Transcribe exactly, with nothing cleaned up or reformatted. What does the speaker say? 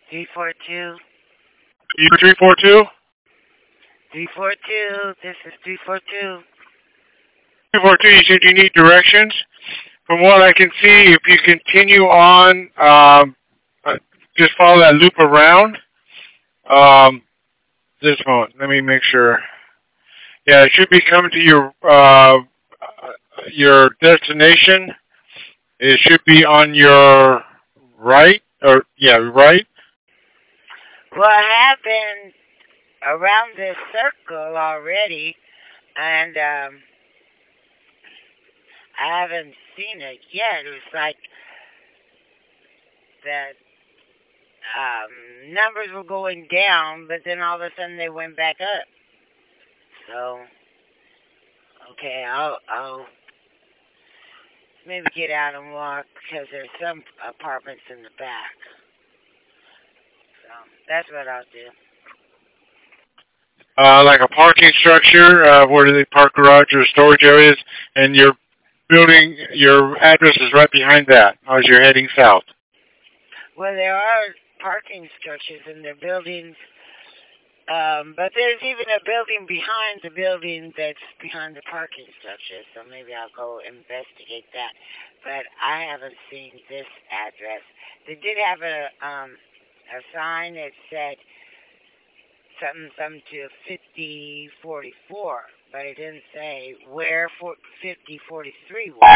three four two. three four two? three four two. This is three four two. three four two, you said you need directions? From what I can see, if you continue on, um, uh, just follow that loop around. Um, this one, let me make sure. Yeah, it should be coming to your uh, your destination. It should be on your right, or yeah, right. Well, I have been around this circle already, and um, I haven't seen it yet. It was like the um, numbers were going down, but then all of a sudden they went back up. So, okay, I'll, I'll maybe get out and walk because there's some apartments in the back. So that's what I'll do. Uh, like a parking structure, uh, where they park garage or storage areas, and your building, your address is right behind that as you're heading south. Well, there are parking structures in their buildings, um, but there's even a building behind the building that's behind the parking structure. So maybe I'll go investigate that. But I haven't seen this address. They did have a um, a sign that said something something to fifty forty-four, but it didn't say where fifty forty-three was.